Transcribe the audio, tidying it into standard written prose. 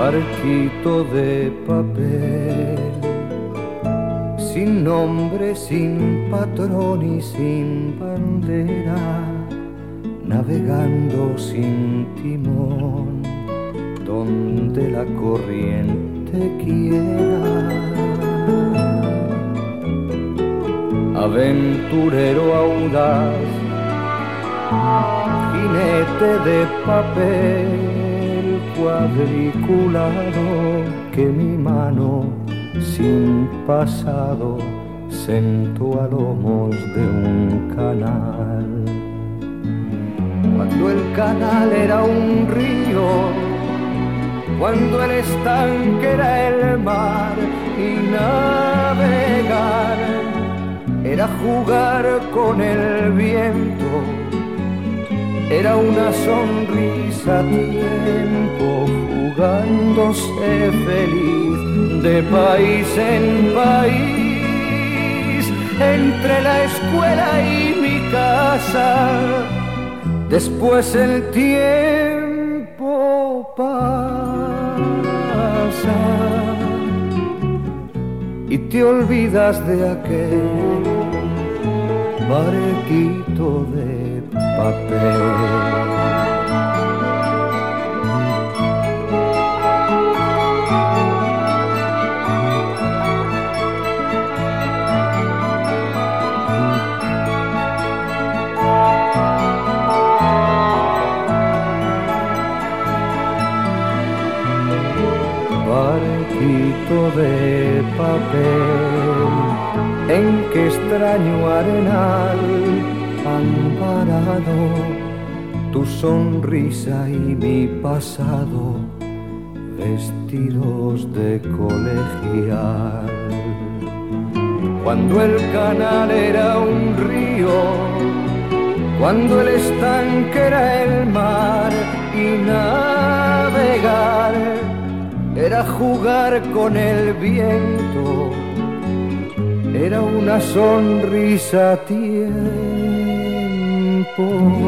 barquito de papel, sin nombre, sin patrón y sin bandera, navegando sin timón, donde la corriente quiera. Aventurero audaz, jinete de papel cuadriculado, que mi mano sin pasado sentó a lomos de un canal. Cuando el canal era un río, cuando el estanque era el mar, y navegar era jugar con el viento, era una sonrisa a tiempo, jugándose feliz de país en país, entre la escuela y mi casa. Después el tiempo pasa y te olvidas de aquel barquito de papel. Barquito de papel, en qué extraño arenal han parado tu sonrisa y mi pasado, vestidos de colegial. Cuando el canal era un río, cuando el estanque era el mar, y navegar era jugar con el viento, era una sonrisa a tiempo.